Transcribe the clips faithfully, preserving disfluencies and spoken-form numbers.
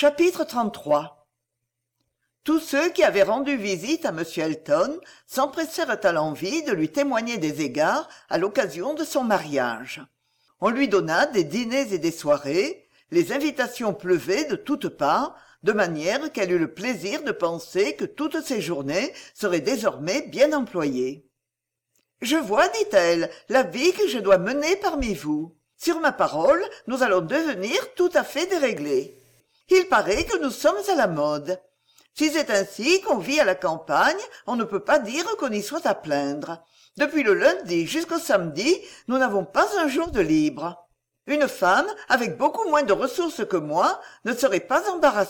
Chapitre trente-trois. Tous ceux qui avaient rendu visite à M. Elton s'empressèrent à l'envi de lui témoigner des égards à l'occasion de son mariage. On lui donna des dîners et des soirées, les invitations pleuvaient de toutes parts, de manière qu'elle eut le plaisir de penser que toutes ces journées seraient désormais bien employées. « Je vois, dit-elle, la vie que je dois mener parmi vous. Sur ma parole, nous allons devenir tout à fait déréglés. Il paraît que nous sommes à la mode. Si c'est ainsi qu'on vit à la campagne, on ne peut pas dire qu'on y soit à plaindre. Depuis le lundi jusqu'au samedi, nous n'avons pas un jour de libre. Une femme, avec beaucoup moins de ressources que moi, ne serait pas embarrassée. »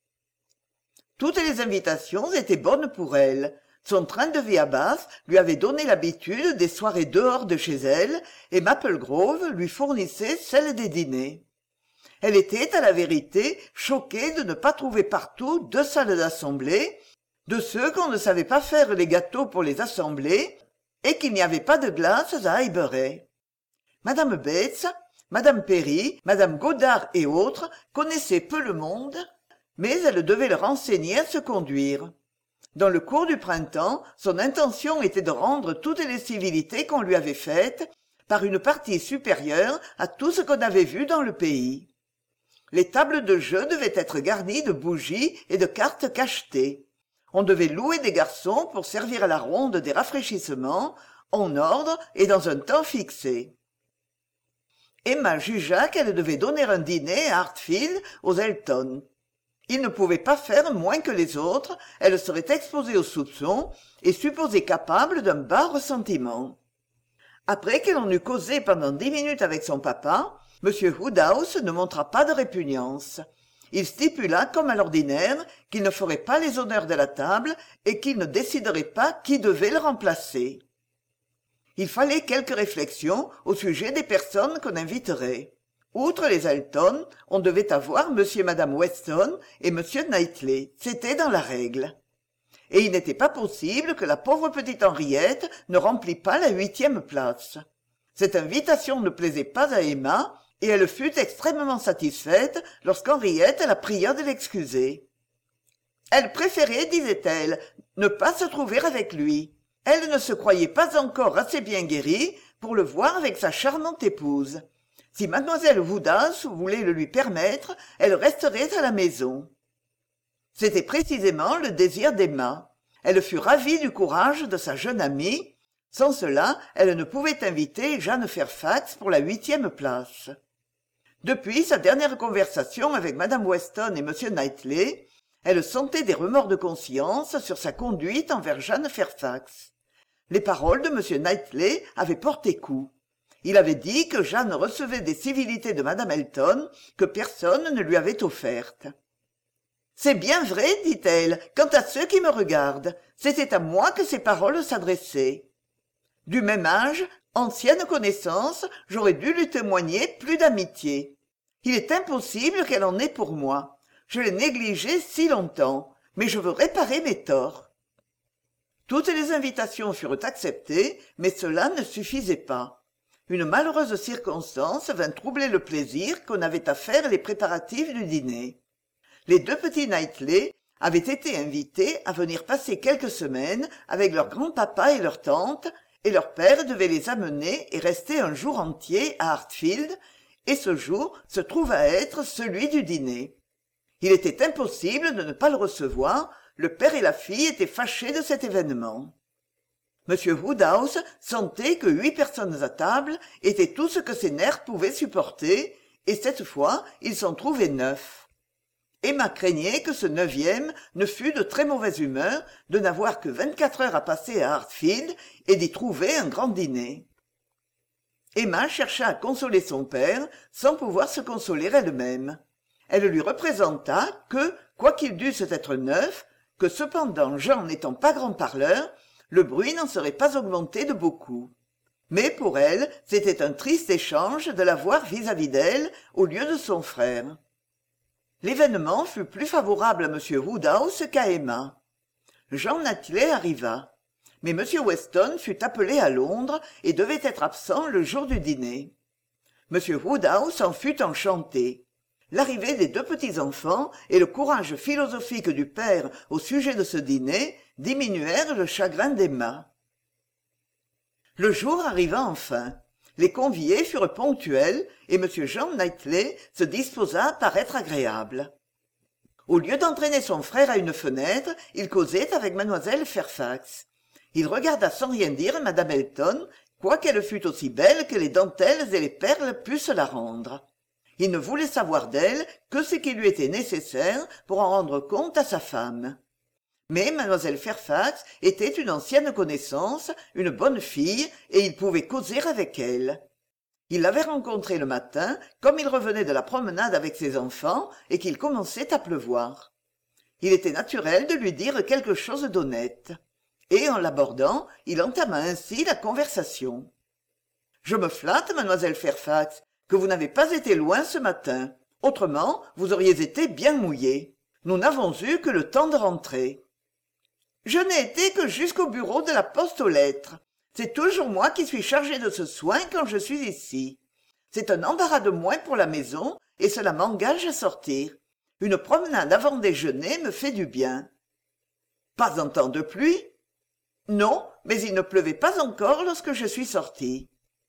Toutes les invitations étaient bonnes pour elle. Son train de vie à Bath lui avait donné l'habitude des soirées dehors de chez elle, et Maple Grove lui fournissait celle des dîners. Elle était, à la vérité, choquée de ne pas trouver partout deux salles d'assemblée, de ceux qu'on ne savait pas faire les gâteaux pour les assembler, et qu'il n'y avait pas de glaces à Highbury. Madame Bates, Madame Perry, Madame Goddard et autres connaissaient peu le monde, mais elle devait leur enseigner à se conduire. Dans le cours du printemps, son intention était de rendre toutes les civilités qu'on lui avait faites par une partie supérieure à tout ce qu'on avait vu dans le pays. Les tables de jeu devaient être garnies de bougies et de cartes cachetées. On devait louer des garçons pour servir à la ronde des rafraîchissements, en ordre et dans un temps fixé. Emma jugea qu'elle devait donner un dîner à Hartfield aux Elton. Il ne pouvait pas faire moins que les autres, elle serait exposée aux soupçons et supposée capable d'un bas ressentiment. Après qu'elle en eut causé pendant dix minutes avec son papa, M. Woodhouse ne montra pas de répugnance. Il stipula, comme à l'ordinaire, qu'il ne ferait pas les honneurs de la table et qu'il ne déciderait pas qui devait le remplacer. Il fallait quelques réflexions au sujet des personnes qu'on inviterait. Outre les Elton, on devait avoir M. et Mme Weston et M. Knightley, c'était dans la règle. Et il n'était pas possible que la pauvre petite Henriette ne remplît pas la huitième place. Cette invitation ne plaisait pas à Emma, et elle fut extrêmement satisfaite lorsqu'Henriette la pria de l'excuser. Elle préférait, disait-elle, ne pas se trouver avec lui. Elle ne se croyait pas encore assez bien guérie pour le voir avec sa charmante épouse. Si mademoiselle Woodhouse voulait le lui permettre, elle resterait à la maison. C'était précisément le désir d'Emma. Elle fut ravie du courage de sa jeune amie. Sans cela, elle ne pouvait inviter Jeanne Fairfax pour la huitième place. Depuis sa dernière conversation avec Madame Weston et M. Knightley, elle sentait des remords de conscience sur sa conduite envers Jeanne Fairfax. Les paroles de M. Knightley avaient porté coup. Il avait dit que Jeanne recevait des civilités de Madame Elton que personne ne lui avait offertes. « C'est bien vrai, dit-elle, quant à ceux qui me regardent. C'était à moi que ces paroles s'adressaient. Du même âge, ancienne connaissance, j'aurais dû lui témoigner plus d'amitié. Il est impossible qu'elle en ait pour moi. Je l'ai négligée si longtemps, mais je veux réparer mes torts. » Toutes les invitations furent acceptées, mais cela ne suffisait pas. Une malheureuse circonstance vint troubler le plaisir qu'on avait à faire les préparatifs du dîner. Les deux petits Knightley avaient été invités à venir passer quelques semaines avec leur grand-papa et leur tante, et leur père devait les amener et rester un jour entier à Hartfield, et ce jour se trouva être celui du dîner. Il était impossible de ne pas le recevoir, le père et la fille étaient fâchés de cet événement. M. Woodhouse sentait que huit personnes à table étaient tout ce que ses nerfs pouvaient supporter, et cette fois il s'en trouvait neuf. Emma craignait que ce neuvième ne fût de très mauvaise humeur de n'avoir que vingt-quatre heures à passer à Hartfield et d'y trouver un grand dîner. Emma chercha à consoler son père sans pouvoir se consoler elle-même. Elle lui représenta que, quoiqu'ils dussent être neufs, que cependant Jean n'étant pas grand parleur, le bruit n'en serait pas augmenté de beaucoup. Mais pour elle, c'était un triste échange de la voir vis-à-vis d'elle au lieu de son frère. L'événement fut plus favorable à M. Woodhouse qu'à Emma. Jean Knightley arriva, mais M. Weston fut appelé à Londres et devait être absent le jour du dîner. M. Woodhouse en fut enchanté. L'arrivée des deux petits-enfants et le courage philosophique du père au sujet de ce dîner diminuèrent le chagrin d'Emma. Le jour arriva enfin. Les conviés furent ponctuels et M. Jean Knightley se disposa à paraître agréable. Au lieu d'entraîner son frère à une fenêtre, il causait avec mademoiselle Fairfax. Il regarda sans rien dire Madame Elton, quoiqu'elle fût aussi belle que les dentelles et les perles pussent la rendre. Il ne voulait savoir d'elle que ce qui lui était nécessaire pour en rendre compte à sa femme. Mais mademoiselle Fairfax était une ancienne connaissance, une bonne fille, et il pouvait causer avec elle. Il l'avait rencontrée le matin, comme il revenait de la promenade avec ses enfants, et qu'il commençait à pleuvoir. Il était naturel de lui dire quelque chose d'honnête. Et en l'abordant, il entama ainsi la conversation. « Je me flatte, mademoiselle Fairfax, que vous n'avez pas été loin ce matin. Autrement, vous auriez été bien mouillée. Nous n'avons eu que le temps de rentrer. »« Je n'ai été que jusqu'au bureau de la poste aux lettres. C'est toujours moi qui suis chargée de ce soin quand je suis ici. C'est un embarras de moins pour la maison et cela m'engage à sortir. Une promenade avant déjeuner me fait du bien. »« Pas un temps de pluie ?»« Non, mais il ne pleuvait pas encore lorsque je suis sortie. »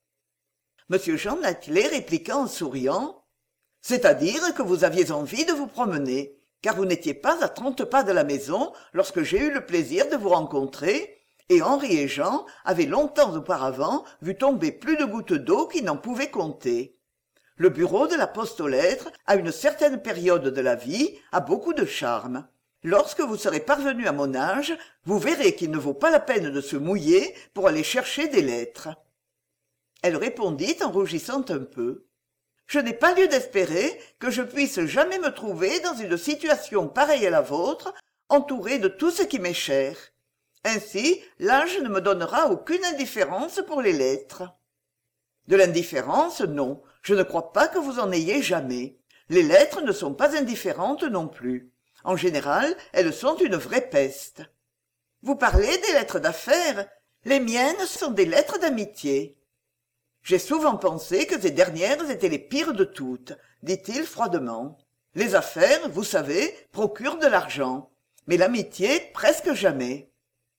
M. Jean Knightley répliqua en souriant. « C'est-à-dire que vous aviez envie de vous promener, car vous n'étiez pas à trente pas de la maison lorsque j'ai eu le plaisir de vous rencontrer, et Henri et Jean avaient longtemps auparavant vu tomber plus de gouttes d'eau qu'ils n'en pouvaient compter. Le bureau de la poste aux lettres, à une certaine période de la vie, a beaucoup de charme. Lorsque vous serez parvenu à mon âge, vous verrez qu'il ne vaut pas la peine de se mouiller pour aller chercher des lettres. » Elle répondit en rougissant un peu. « Je n'ai pas lieu d'espérer que je puisse jamais me trouver dans une situation pareille à la vôtre, entourée de tout ce qui m'est cher. Ainsi, l'âge ne me donnera aucune indifférence pour les lettres. » « De l'indifférence, non. Je ne crois pas que vous en ayez jamais. Les lettres ne sont pas indifférentes non plus. En général, elles sont une vraie peste. »« Vous parlez des lettres d'affaires. Les miennes sont des lettres d'amitié. » « J'ai souvent pensé que ces dernières étaient les pires de toutes, dit-il froidement. Les affaires, vous savez, procurent de l'argent, mais l'amitié, presque jamais. »«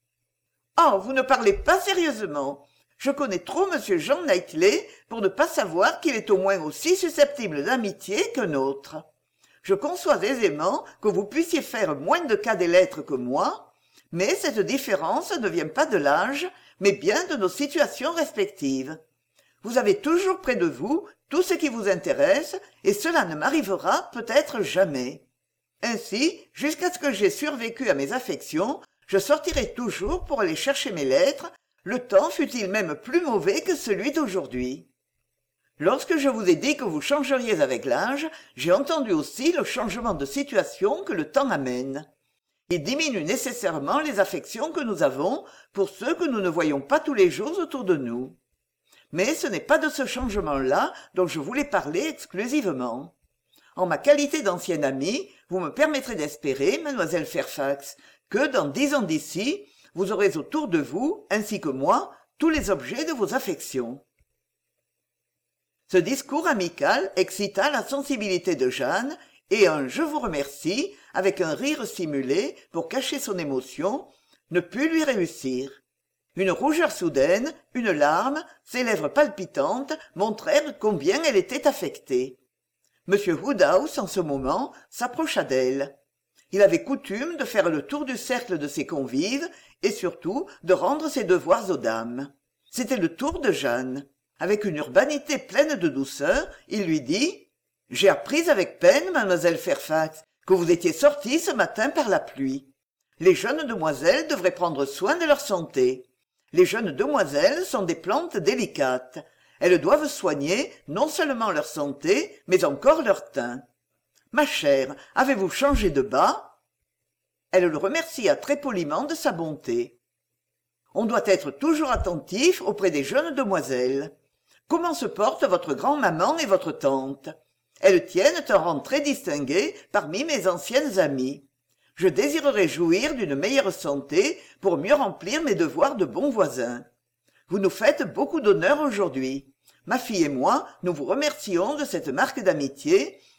Oh, vous ne parlez pas sérieusement. Je connais trop M. Jean Knightley pour ne pas savoir qu'il est au moins aussi susceptible d'amitié qu'un autre. Je conçois aisément que vous puissiez faire moins de cas des lettres que moi, mais cette différence ne vient pas de l'âge, mais bien de nos situations respectives. Vous avez toujours près de vous tout ce qui vous intéresse, et cela ne m'arrivera peut-être jamais. Ainsi, jusqu'à ce que j'aie survécu à mes affections, je sortirai toujours pour aller chercher mes lettres, le temps fût-il même plus mauvais que celui d'aujourd'hui. Lorsque je vous ai dit que vous changeriez avec l'âge, j'ai entendu aussi le changement de situation que le temps amène. Il diminue nécessairement les affections que nous avons pour ceux que nous ne voyons pas tous les jours autour de nous. Mais ce n'est pas de ce changement-là dont je voulais parler exclusivement. En ma qualité d'ancienne amie, vous me permettrez d'espérer, mademoiselle Fairfax, que dans dix ans d'ici, vous aurez autour de vous, ainsi que moi, tous les objets de vos affections. » Ce discours amical excita la sensibilité de Jeanne, et un « je vous remercie » avec un rire simulé pour cacher son émotion, ne put lui réussir. Une rougeur soudaine, une larme, ses lèvres palpitantes montrèrent combien elle était affectée. M. Woodhouse, en ce moment, s'approcha d'elle. Il avait coutume de faire le tour du cercle de ses convives et surtout de rendre ses devoirs aux dames. C'était le tour de Jeanne. Avec une urbanité pleine de douceur, il lui dit « J'ai appris avec peine, mademoiselle Fairfax, que vous étiez sortie ce matin par la pluie. Les jeunes demoiselles devraient prendre soin de leur santé. Les jeunes demoiselles sont des plantes délicates. Elles doivent soigner non seulement leur santé, mais encore leur teint. Ma chère, avez-vous changé de bas ?» Elle le remercia très poliment de sa bonté. « On doit être toujours attentif auprès des jeunes demoiselles. Comment se portent votre grand-maman et votre tante ? Elles tiennent un rang très distingué parmi mes anciennes amies. Je désirerais jouir d'une meilleure santé pour mieux remplir mes devoirs de bon voisin. Vous nous faites beaucoup d'honneur aujourd'hui. Ma fille et moi, nous vous remercions de cette marque d'amitié,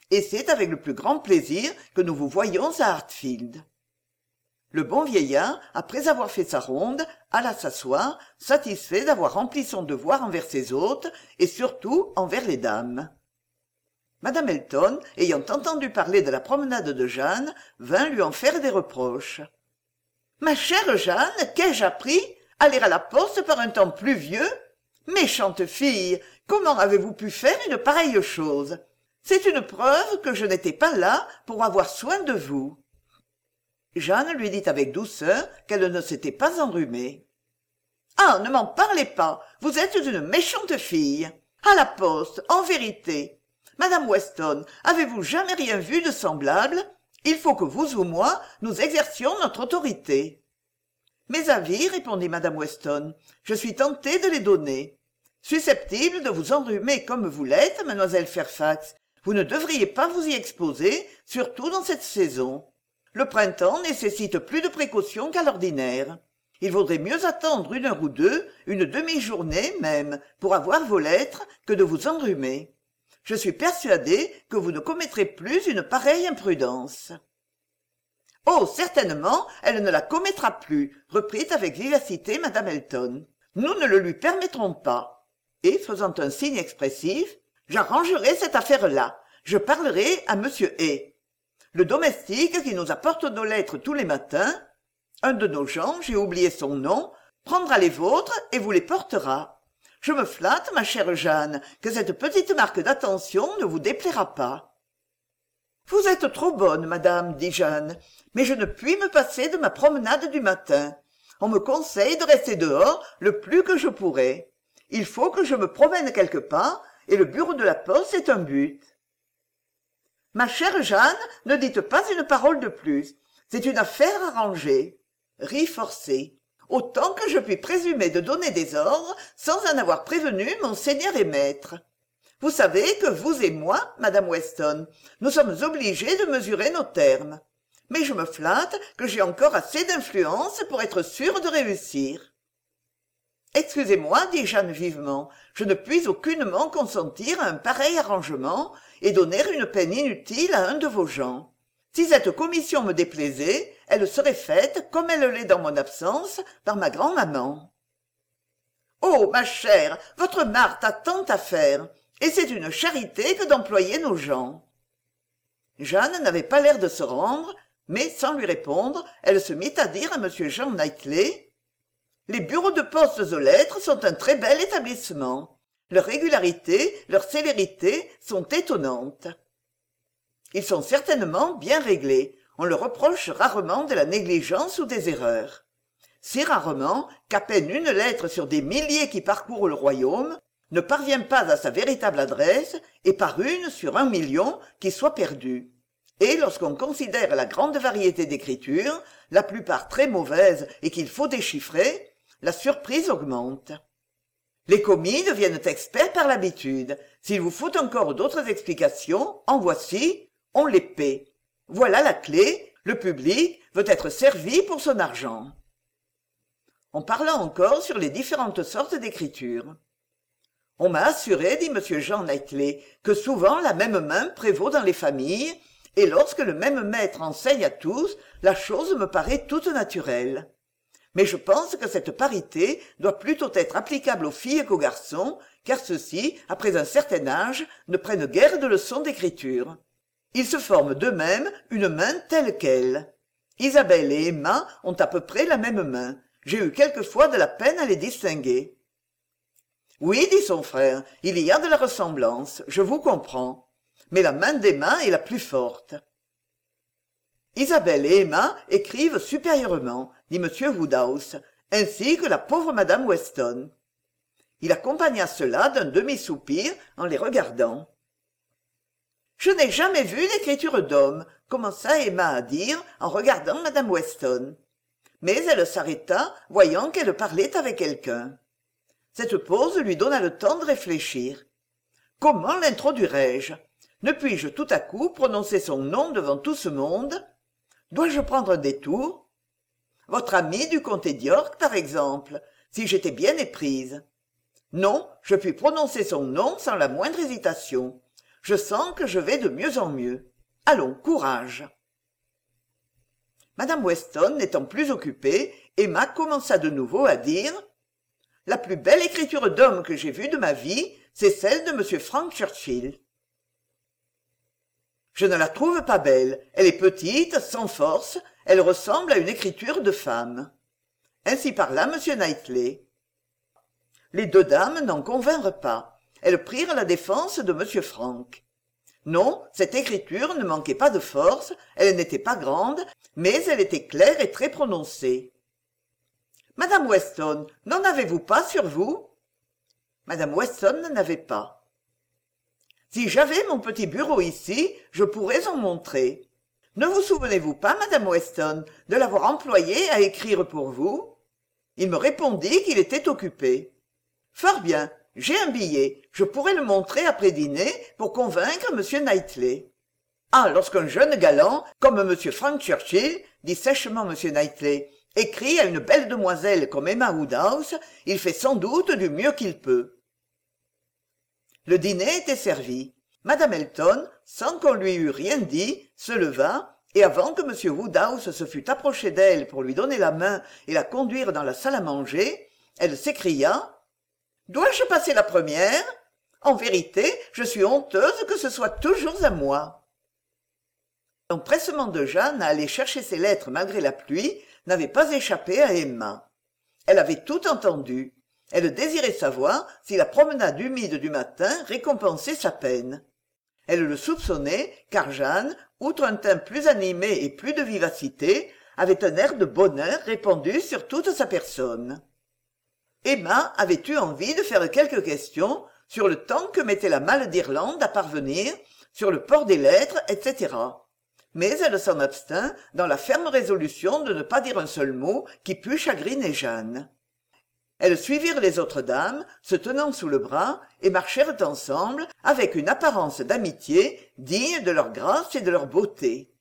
et c'est avec le plus grand plaisir que nous vous voyons à Hartfield. Le bon vieillard, après avoir fait sa ronde, alla s'asseoir, satisfait d'avoir rempli son devoir envers ses hôtes et surtout envers les dames. Madame Elton, ayant entendu parler de la promenade de Jeanne, vint lui en faire des reproches. « Ma chère Jeanne, qu'ai-je appris? Aller à la poste par un temps pluvieux? Méchante fille, comment avez-vous pu faire une pareille chose? C'est une preuve que je n'étais pas là pour avoir soin de vous. » Jeanne lui dit avec douceur qu'elle ne s'était pas enrhumée. « Ah, ne m'en parlez pas, vous êtes une méchante fille. À la poste, en vérité. Madame Weston, avez-vous jamais rien vu de semblable? Il faut que vous ou moi, nous exercions notre autorité. » « Mes avis, répondit madame Weston, je suis tentée de les donner. Susceptible de vous enrhumer comme vous l'êtes, mademoiselle Fairfax, vous ne devriez pas vous y exposer, surtout dans cette saison. Le printemps nécessite plus de précautions qu'à l'ordinaire. Il vaudrait mieux attendre une heure ou deux, une demi-journée même, pour avoir vos lettres, que de vous enrhumer. Je suis persuadée que vous ne commettrez plus une pareille imprudence. » « Oh, certainement, elle ne la commettra plus, » reprit avec vivacité madame Elton. « Nous ne le lui permettrons pas. » Et, faisant un signe expressif, « J'arrangerai cette affaire-là. Je parlerai à monsieur Hay. Le domestique qui nous apporte nos lettres tous les matins, un de nos gens, j'ai oublié son nom, prendra les vôtres et vous les portera. Je me flatte, ma chère Jeanne, que cette petite marque d'attention ne vous déplaira pas. » « Vous êtes trop bonne, madame, dit Jeanne, mais je ne puis me passer de ma promenade du matin. On me conseille de rester dehors le plus que je pourrai. Il faut que je me promène quelque part, et le bureau de la poste est un but. »« Ma chère Jeanne, ne dites pas une parole de plus. C'est une affaire arrangée. » Rit forcé. « Autant que je puis présumer de donner des ordres sans en avoir prévenu mon seigneur et maître. Vous savez que vous et moi, madame Weston, nous sommes obligés de mesurer nos termes. Mais je me flatte que j'ai encore assez d'influence pour être sûre de réussir. »« Excusez-moi, dit Jeanne vivement, je ne puis aucunement consentir à un pareil arrangement et donner une peine inutile à un de vos gens. Si cette commission me déplaisait, elle serait faite, comme elle l'est dans mon absence, par ma grand-maman. »« Oh, ma chère, votre Marthe a tant à faire. Et c'est une charité que d'employer nos gens. » Jeanne n'avait pas l'air de se rendre, mais sans lui répondre, elle se mit à dire à m Jean Knightley: « Les bureaux de poste aux lettres sont un très bel établissement. Leur régularité, leur célérité sont étonnantes. Ils sont certainement bien réglés. On leur reproche rarement de la négligence ou des erreurs. Si rarement qu'à peine une lettre sur des milliers qui parcourent le royaume ne parvient pas à sa véritable adresse, et par une sur un million qui soit perdue. Et lorsqu'on considère la grande variété d'écritures, la plupart très mauvaises et qu'il faut déchiffrer, la surprise augmente. Les commis deviennent experts par l'habitude. S'il vous faut encore d'autres explications, en voici, on les paie. Voilà la clé, le public veut être servi pour son argent. » On parla encore sur les différentes sortes d'écriture. « On m'a assuré, dit m Jean Knightley, que souvent la même main prévaut dans les familles, et lorsque le même maître enseigne à tous, la chose me paraît toute naturelle. Mais je pense que cette parité doit plutôt être applicable aux filles qu'aux garçons, car ceux-ci, après un certain âge, ne prennent guère de leçons d'écriture. Ils se forment d'eux-mêmes une main telle qu'elle. Isabelle et Emma ont à peu près la même main. J'ai eu quelquefois de la peine à les distinguer. » « Oui, dit son frère, il y a de la ressemblance, je vous comprends. Mais la main d'Emma est la plus forte. »« Isabelle et Emma écrivent supérieurement, dit m Woodhouse, ainsi que la pauvre madame Weston. » Il accompagna cela d'un demi-soupir en les regardant. « Je n'ai jamais vu l'écriture d'homme, » commença Emma à dire en regardant madame Weston. Mais elle s'arrêta, voyant qu'elle parlait avec quelqu'un. Cette pause lui donna le temps de réfléchir. Comment l'introduirais-je? Ne puis-je tout à coup prononcer son nom devant tout ce monde? Dois-je prendre un détour? Votre ami du comté d'York, par exemple, si j'étais bien éprise. Non, je puis prononcer son nom sans la moindre hésitation. Je sens que je vais de mieux en mieux. Allons, courage. Madame Weston n'étant plus occupée, Emma commença de nouveau à dire « La plus belle écriture d'homme que j'ai vue de ma vie, c'est celle de M. Frank Churchill. » Je ne la trouve pas belle. Elle est petite, sans force, elle ressemble à une écriture de femme. Ainsi parla M. Knightley. Les deux dames n'en convinrent pas. Elles prirent la défense de M. Frank. Non, cette écriture ne manquait pas de force, elle n'était pas grande, mais elle était claire et très prononcée. « Madame Weston, n'en avez-vous pas sur vous ?» Madame Weston n'avait pas. « Si j'avais mon petit bureau ici, je pourrais en montrer. Ne vous souvenez-vous pas, Madame Weston, de l'avoir employé à écrire pour vous ?» Il me répondit qu'il était occupé. « Fort bien. J'ai un billet, je pourrais le montrer après dîner pour convaincre M. Knightley. »« Ah, lorsqu'un jeune galant, comme M. Frank Churchill, dit sèchement M. Knightley, écrit à une belle demoiselle comme Emma Woodhouse, il fait sans doute du mieux qu'il peut. » Le dîner était servi. Madame Elton, sans qu'on lui eût rien dit, se leva, et avant que M. Woodhouse se fût approché d'elle pour lui donner la main et la conduire dans la salle à manger, elle s'écria « Dois-je passer la première ? En vérité, je suis honteuse que ce soit toujours à moi. » L'empressement de Jeanne à aller chercher ses lettres malgré la pluie n'avait pas échappé à Emma. Elle avait tout entendu. Elle désirait savoir si la promenade humide du matin récompensait sa peine. Elle le soupçonnait, car Jeanne, outre un teint plus animé et plus de vivacité, avait un air de bonheur répandu sur toute sa personne. Emma avait eu envie de faire quelques questions sur le temps que mettait la malle d'Irlande à parvenir, sur le port des lettres, et cetera. Mais elle s'en abstint dans la ferme résolution de ne pas dire un seul mot qui pût chagriner Jeanne. Elles suivirent les autres dames, se tenant sous le bras, et marchèrent ensemble avec une apparence d'amitié digne de leur grâce et de leur beauté.